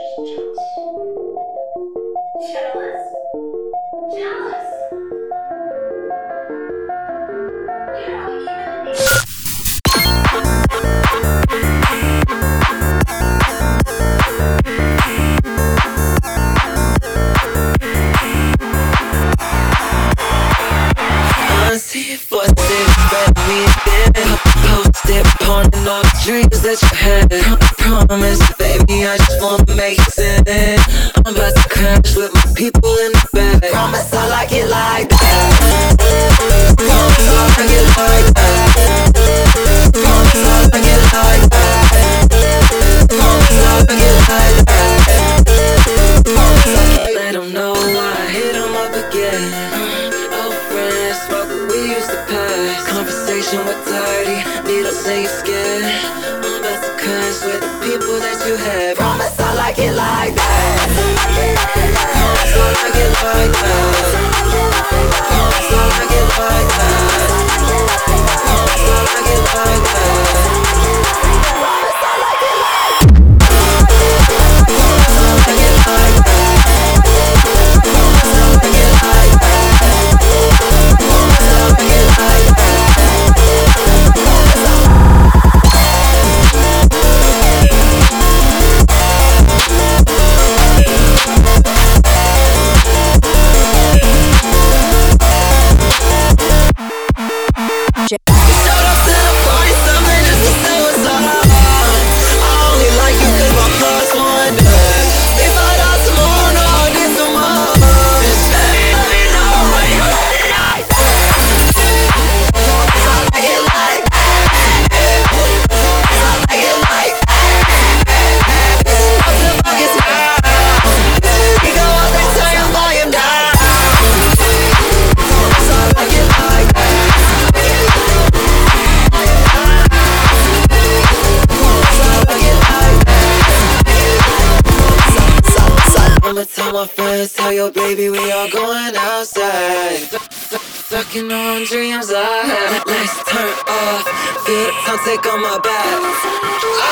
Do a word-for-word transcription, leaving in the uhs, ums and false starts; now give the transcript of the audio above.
Jealous. Jealous. You don't even need. I see it for six, but me then post it, pawning all the dreams that you had. I promise, baby, I just wanna make it. I'm about to crash with my people in the back. Promise I like it like that. Promise I like it like that. Promise I like it like that. Promise I like it like that. Promise I can't let 'em know why I hit 'em up again. Old friends, smoke what we used to pass. Conversation with dirty, needles say you're scared. I'm about to crash with the people that you had. Promise I like it like that. Promise I like it like that. Promise I like it like that. Promise I like it like that. Promise I like it like that. Promise I like it like that. Promise I like it like that. Promise I like it like that. Showed up to the party, something just to say what's up. I only like you 'cause my plus one does. If I die tomorrow, no, I'll get some more. Just baby, let me know when you let it like that. I like it like that. I like it like that. Up the buckets now. We go up and turn your volume down. I like it like that. I'ma tell my friends, tell your baby we all going outside. Fucking on dreams I had. Lights turn off, feel the time take on my back.